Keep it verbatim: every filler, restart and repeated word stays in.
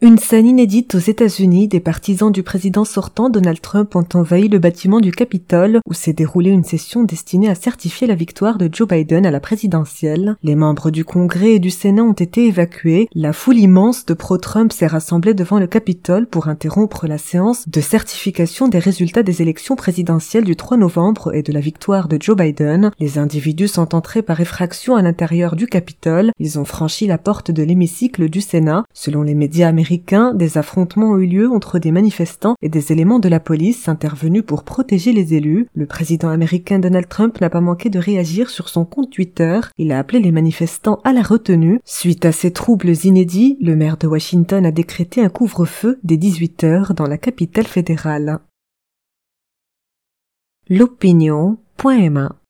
Une scène inédite aux États-Unis, des partisans du président sortant Donald Trump ont envahi le bâtiment du Capitole où s'est déroulée une session destinée à certifier la victoire de Joe Biden à la présidentielle. Les membres du Congrès et du Sénat ont été évacués. La foule immense de pro-Trump s'est rassemblée devant le Capitole pour interrompre la séance de certification des résultats des élections présidentielles du trois novembre et de la victoire de Joe Biden. Les individus sont entrés par effraction à l'intérieur du Capitole. Ils ont franchi la porte de l'hémicycle du Sénat. Selon les médias américains, des affrontements ont eu lieu entre des manifestants et des éléments de la police intervenus pour protéger les élus. Le président américain Donald Trump n'a pas manqué de réagir sur son compte Twitter. Il a appelé les manifestants à la retenue. Suite à ces troubles inédits, le maire de Washington a décrété un couvre-feu dès dix-huit heures dans la capitale fédérale. L'opinion point m a